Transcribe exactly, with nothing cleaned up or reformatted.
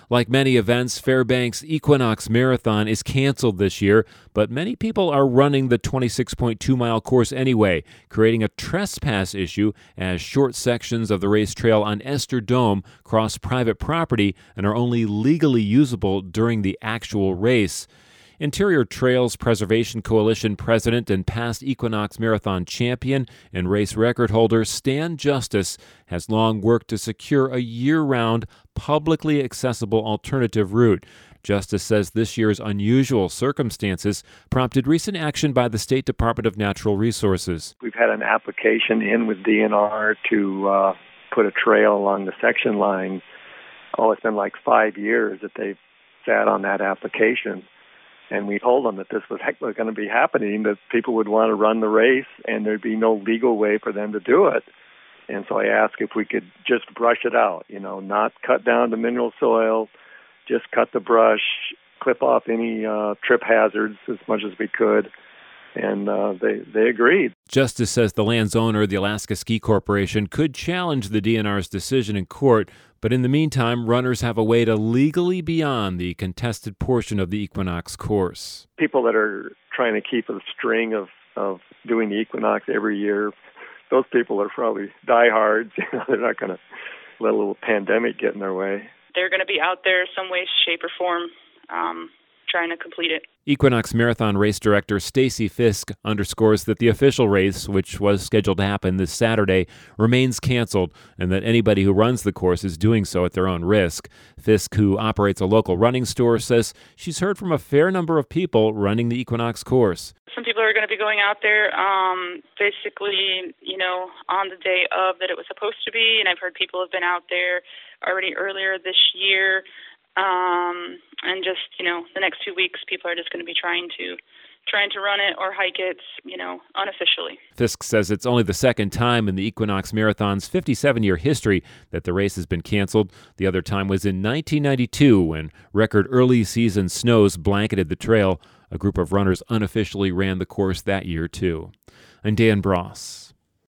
Like many events, Fairbanks Equinox Marathon is canceled this year, but many people are running the twenty-six point two mile course anyway, creating a trespass issue as short sections of the race trail on Esther Dome cross private property and are only legally usable during the actual race. Interior Trails Preservation Coalition president and past Equinox Marathon champion and race record holder Stan Justice has long worked to secure a year-round, publicly accessible alternative route. Justice says this year's unusual circumstances prompted recent action by the State Department of Natural Resources. We've had an application in with D N R to uh, put a trail along the section line. Oh, it's been like five years that they've sat on that application. And we told them that this was going to be happening, that people would want to run the race, and there'd be no legal way for them to do it. And so I asked if we could just brush it out, you know, not cut down the mineral soil, just cut the brush, clip off any uh, trip hazards as much as we could. And uh, they, they agreed. Justice says the land's owner, the Alaska Ski Corporation, could challenge the D N R's decision in court, but in the meantime, runners have a way to legally be on the contested portion of the Equinox course. People that are trying to keep a string of, of doing the Equinox every year, those people are probably diehards. You know, they're not going to let a little pandemic get in their way. They're going to be out there some way, shape, or form, um, trying to complete it. Equinox Marathon race director Stacy Fisk underscores that the official race, which was scheduled to happen this Saturday, remains canceled and that anybody who runs the course is doing so at their own risk. Fisk, who operates a local running store, says she's heard from a fair number of people running the Equinox course. Some people are going to be going out there um, basically, you know, on the day of that it was supposed to be, and I've heard people have been out there already earlier this year. Um, and just, you know, the next two weeks, people are just going to be trying to trying to run it or hike it, you know, unofficially. Fisk says it's only the second time in the Equinox Marathon's fifty-seven-year history that the race has been canceled. The other time was in nineteen ninety-two when record early season snows blanketed the trail. A group of runners unofficially ran the course that year, too. I'm Dan Bross.